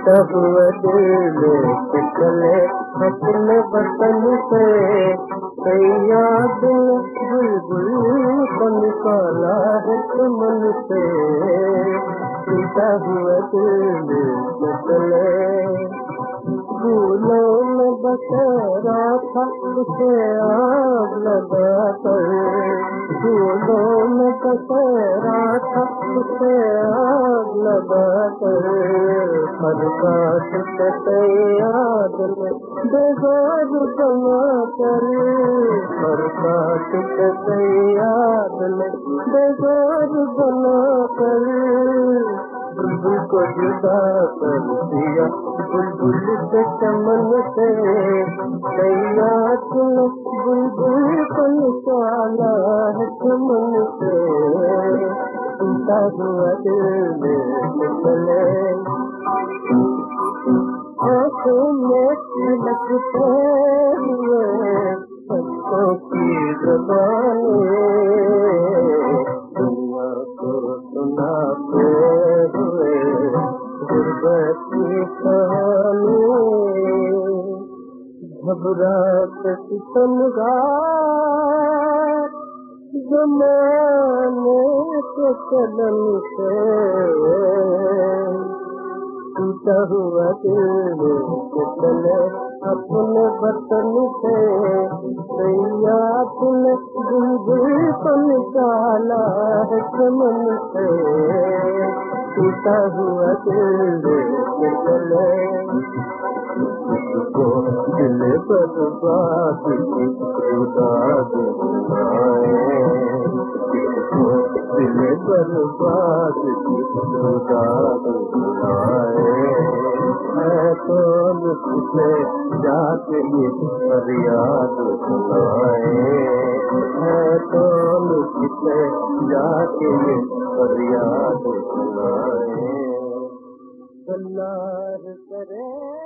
हुआ दिल लेके चले अपने वतन से, याद बुलबुल को निकाला है चमन से, टूटा हुआ दिल लेके चले। फूलों में बसेरा था उसे आग लगा कर, फूलों में बसेरा था उसे आग लगा कर, हर बात से याद में बेजार बना कर, हर बात से याद में बेजार बना कर, बुलबुल को जुदा कर दिया बुलबुल से चमन से, बुलबुल को निकाला है चमन से, टूटा हुआ दिल लेके चले। आँखों में छलकते हुए पत्तों की ज़बानी, दुनिया को सुनाते हुए गुर्बत की कहानी, घबराहट सितमगार ज़माने के कदम से, टूटा हुआ दिल लेके चले अपने वतन से, याद ने बुलबुल को निकाला है चमन से, टूटा हुआ दिल लेके चले। को दिल बर्बाद की खुदा दुआए, दिल बर्बाद की खुदा दुआए, है तो मुझसे जाके ये फरियाद सुनाए, है तो मुझसे जाके ये फरियाद सुनाए। अल्लाह करे